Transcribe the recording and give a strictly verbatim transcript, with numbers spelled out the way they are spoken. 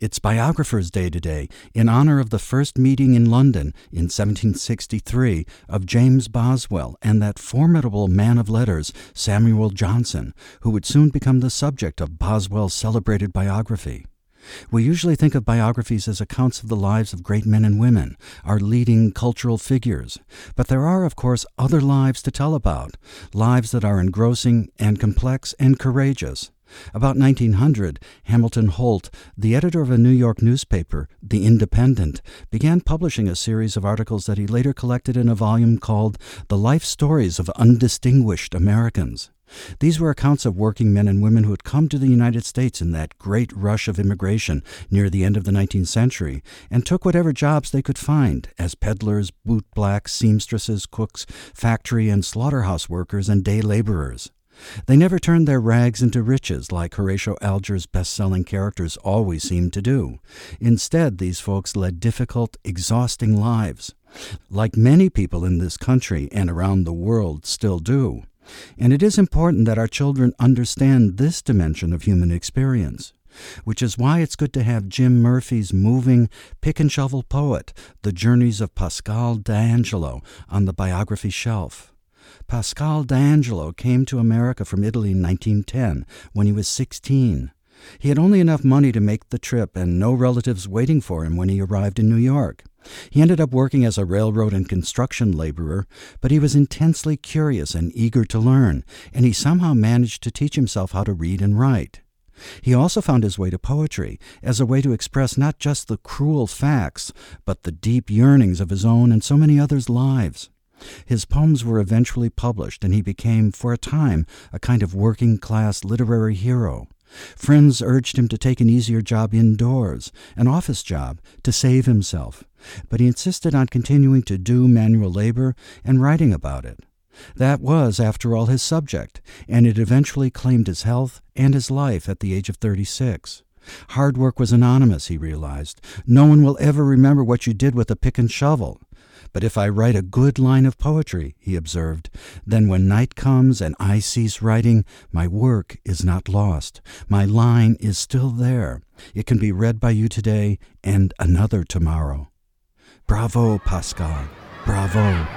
It's Biographer's Day today, in honor of the first meeting in London in seventeen sixty-three of James Boswell and that formidable man of letters, Samuel Johnson, who would soon become the subject of Boswell's celebrated biography. We usually think of biographies as accounts of the lives of great men and women, our leading cultural figures. But there are, of course, other lives to tell about, lives that are engrossing and complex and courageous. About nineteen hundred, Hamilton Holt, the editor of a New York newspaper, The Independent, began publishing a series of articles that he later collected in a volume called The Life Stories of Undistinguished Americans. These were accounts of working men and women who had come to the United States in that great rush of immigration near the end of the nineteenth century and took whatever jobs they could find as peddlers, bootblacks, seamstresses, cooks, factory and slaughterhouse workers, and day laborers. They never turned their rags into riches like Horatio Alger's best-selling characters always seemed to do. Instead, these folks led difficult, exhausting lives, like many people in this country and around the world still do. And it is important that our children understand this dimension of human experience, which is why it's good to have Jim Murphy's moving pick-and-shovel poet, The Journeys of Pascal D'Angelo, on the biography shelf. Pascal D'Angelo came to America from Italy in nineteen ten, when he was sixteen. He had only enough money to make the trip and no relatives waiting for him when he arrived in New York. He ended up working as a railroad and construction laborer, but he was intensely curious and eager to learn, and he somehow managed to teach himself how to read and write. He also found his way to poetry as a way to express not just the cruel facts, but the deep yearnings of his own and so many others' lives. His poems were eventually published, and he became, for a time, a kind of working-class literary hero. Friends urged him to take an easier job indoors, an office job, to save himself, but he insisted on continuing to do manual labor and writing about it. That was, after all, his subject, and it eventually claimed his health and his life at the age of thirty-six. Hard work was anonymous, he realized. No one will ever remember what you did with a pick and shovel. But if I write a good line of poetry, he observed, then when night comes and I cease writing, my work is not lost. My line is still there. It can be read by you today and another tomorrow. Bravo, Pascal. Bravo.